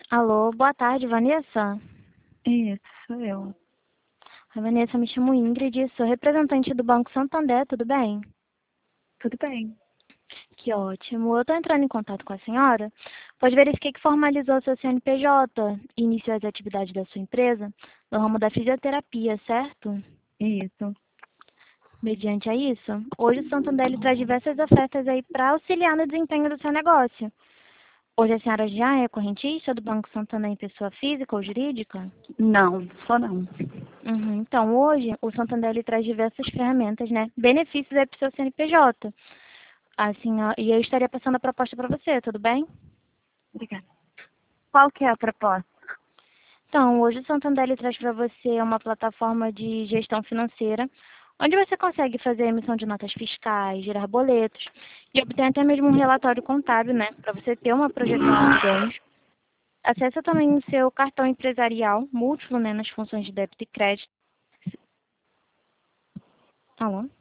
Alô, boa tarde, Vanessa. Isso, sou eu. A Vanessa, me chamo Ingrid, sou representante do Banco Santander, tudo bem? Tudo bem. Que ótimo. Eu estou entrando em contato com a senhora, pois verifiquei que formalizou seu CNPJ e iniciou as atividades da sua empresa no ramo da fisioterapia, certo? Isso. Mediante a isso, hoje o Santander ele traz diversas ofertas aí para auxiliar no desempenho do seu negócio. Hoje a senhora já é correntista do Banco Santander em pessoa física ou jurídica? Não, só não. Uhum. Então, hoje, o Santander ele traz diversas ferramentas, né? Benefícios aí para o seu CNPJ. Assim, ó, e eu estaria passando a proposta para você, tudo bem? Obrigada. Qual que é a proposta? Então, hoje o Santander ele traz para você uma plataforma de gestão financeira, onde você consegue fazer a emissão de notas fiscais, gerar boletos e obter até mesmo um relatório contábil, né? Para você ter uma projeção de ganhos. Acesse também o seu cartão empresarial múltiplo, né? Nas funções de débito e crédito. Alô?